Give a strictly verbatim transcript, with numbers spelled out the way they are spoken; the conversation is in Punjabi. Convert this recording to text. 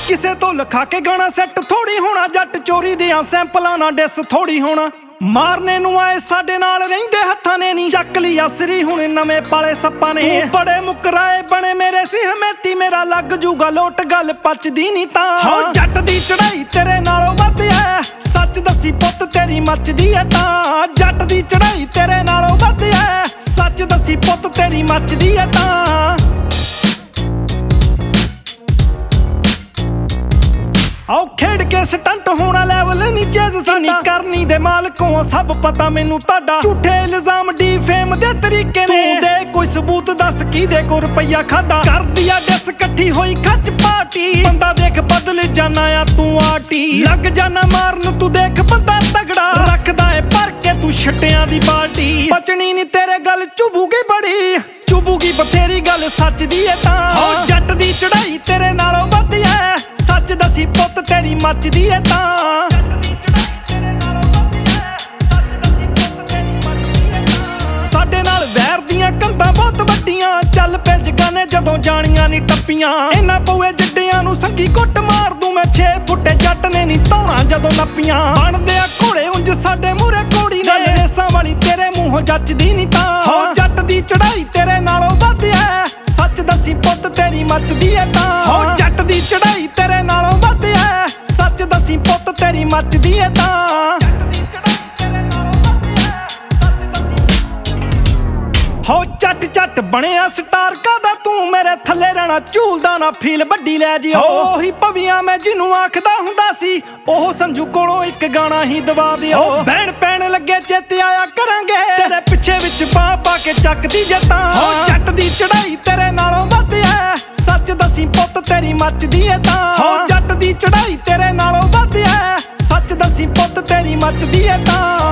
ਕਿਸੇ ਤੋਂ ਲਿਖਾ ਕੇ ਗਾਣਾ ਸੈੱਟ ਥੋੜੀ ਹੋਣਾ, ਜੱਟ ਚੋਰੀ ਦੀਆਂ ਸੈਂਪਲਾਂ ਨਾਲ ਡਿਸ ਥੋੜੀ ਹੋਣਾ। ਮਾਰਨੇ ਨੂੰ ਆਏ ਸਾਡੇ ਨਾਲ ਰਹਿੰਦੇ ਹੱਥਾਂ ਨੇ ਨੀ ਚੱਕ ਲਈ ਅਸਰੀ ਹੁਣ ਨਵੇਂ ਪਾਲੇ ਸੱਪਾਂ ਨੇ। ਬੜੇ ਮੁਕਰਾਏ ਬਣੇ ਮੇਰੇ ਸੀ ਹਮੇਤੀ, ਮੇਰਾ ਲੱਗ ਜੂਗਾ ਲੋਟ ਗੱਲ ਪਚਦੀ ਨਹੀਂ ਤਾਂ। ਹੋ ਜੱਟ ਦੀ ਚੜਾਈ ਤੇਰੇ ਨਾਲੋਂ ਵੱਧ ਐ, ਸੱਚ ਦੱਸੀ ਪੁੱਤ ਤੇਰੀ ਮੱਚਦੀ ਐ ਤਾਂ। ਜੱਟ ਦੀ ਚੜਾਈ ਤੇਰੇ ਨਾਲੋਂ ਵੱਧ ਐ, ਸੱਚ ਦੱਸੀ ਪੁੱਤ ਤੇਰੀ ਮੱਚਦੀ ਐ ਤਾਂ। ਆਓ ਖੇਡ ਕੇ ਸਟੰਟ ਹੋਣਾ ਲੈਵਲ ਨੀ ਚੇਜ਼ ਸਾਡਾ, ਕਰਨੀ ਦੇ ਮਾਲਕੋਂ ਸਭ ਪਤਾ ਮੈਨੂੰ ਤੁਹਾਡਾ। ਝੂਠੇ ਇਲਜ਼ਾਮ ਡੀ ਫੇਮ ਦੇ ਤਰੀਕੇ ਨੇ, ਤੂੰ ਦੇ ਕੋਈ ਸਬੂਤ ਦੱਸ ਕਿਹਦੇ ਕੋ ਰੁਪਈਆ ਖਾਦਾ। ਕਰਦੀ ਆ ਡਿਸ ਇਕੱਠੀ ਹੋਈ ਖੱਚ ਪਾਰਟੀ, ਬੰਦਾ ਦੇਖ ਬਦਲ ਜਾਨਾ ਆ ਤੂੰ ਆਟੀ। ਲੱਗ ਜਾਨਾ ਮਾਰਨ ਤੂੰ ਦੇਖ ਬੰਦਾ ਤਗੜਾ, ਰੱਖਦਾ ਏ ਭਰ ਕੇ ਤੂੰ ਛੱਟਿਆਂ ਦੀ ਬਾਲਟੀ। ਬਚਣੀ ਨੀ ਤੇਰੇ ਗੱਲ ਚੁਭੂਗੀ ਬੜੀ, ਚੁਭੂਗੀ ਬਥੇਰੀ ਗੱਲ ਸੱਚ ਦੀ ਏ ਤਾਂ। ਹੋ ਜੱਟ ਦੀ ਚੜਾਈ ਤੇਰੇ ਨਾਲੋਂ ਵੱਧ ਐ, ਸੱਚ ਦੱਸੀ ਪੁੱਤ ਤੇਰੀ ਮੱਚਦੀ ਏ ਤਾਂ। ਸਾਡੇ ਨਾਲ ਵੈਰ ਦੀਆਂ ਕੰਧਾਂ ਬਹੁਤ ਵੱਡੀਆਂ, ਚੱਲ ਪੈ ਜਗਾਨੇ ਜਦੋਂ ਜਾਣੀਆਂ ਨੀ ਟੱਪੀਆਂ। ਇਹਨਾਂ ਪਊਏ ਜੱਡਿਆਂ ਨੂੰ ਸੰਗੀ ਕੁੱਟ ਮਾਰ ਦੂੰ ਮੈਂ, ਛੇ ਫੁੱਟੇ ਜੱਟ ਨੇ ਨੀ ਧੌਣਾ ਜਦੋਂ ਨੱਪੀਆਂ। ਬਣਦੇ ਆ ਘੋੜੇ ਉਂਝ ਸਾਡੇ ਮੂਹਰੇ ਘੋੜੀ ਨੇ, ਰੇਸਾਂ ਵਾਲੀ ਤੇਰੇ ਮੂੰਹੋਂ ਜੱਚਦੀ ਨੀ ਤਾਂ। ਹੋ ਜੱਟ ਦੀ ਚੜਾਈ ਤੇਰੇ ਨਾਲੋਂ ਵੱਧ ਐ, ਸੱਚ ਦੱਸੀ ਪੁੱਤ ਤੇਰੀ ਮੱਚਦੀ ਏ ਤਾਂ। ਹੋ ਜੱਟ ਦੀ ਚੜਾਈ ਤੇਰੇ ਨਾਲੋਂ ਵੱਧ ਐ, ਸੱਚ ਦੱਸੀ ਪੁੱਤ ਤੇਰੀ ਮੱਚਦੀ ਏ ਤਾਂ। ਹੋ ਚੱਟ ਚੱਟ ਬਣਿਆ ਸਟਾਰ ਕਾਦਾ ਤੂੰ, ਮੇਰੇ ਥੱਲੇ ਰਹਿਣਾ ਝੂਲਦਾ ਨਾ ਫੀਲ ਵੱਡੀ ਲੈ ਜਿਓ। ਉਹੀ ਭਵੀਆਂ ਮੈਂ ਜਿਹਨੂੰ ਆਖਦਾ ਹੁੰਦਾ ਸੀ, ਉਹ ਸੰਜੂ ਕੋਲੋਂ ਇੱਕ ਗਾਣਾ ਹੀ ਦਵਾ ਦਿਓ। ਬਹਿਣ ਪੈਣ ਲੱਗੇ ਚੇਤੇ ਆਇਆ ਕਰਾਂਗੇ, ਤੇਰੇ ਪਿੱਛੇ ਵਿੱਚ ਪਾ ਪਾ ਕੇ ਚੱਕਦੀ ਜੱਟਾਂ। ਹੋ ਜੱਟ ਦੀ ਚੜਾਈ ਤੇਰੇ ਨਾਲੋਂ ਵੱਧ ਐ, ਸੱਚ ਦੱਸੀ ਪੁੱਤ ਤੇਰੀ ਮੱਚਦੀ ਏ ਤਾਂ। ਹੋ ਜੱਟ ਦੀ ਚੜਾਈ ਤੇਰੇ ਨਾਲੋਂ ਵੱਧ ਐ, ਸੱਚ ਦੱਸੀ ਪੁੱਤ ਤੇਰੀ ਮੱਚਦੀ ਏ ਤਾਂ।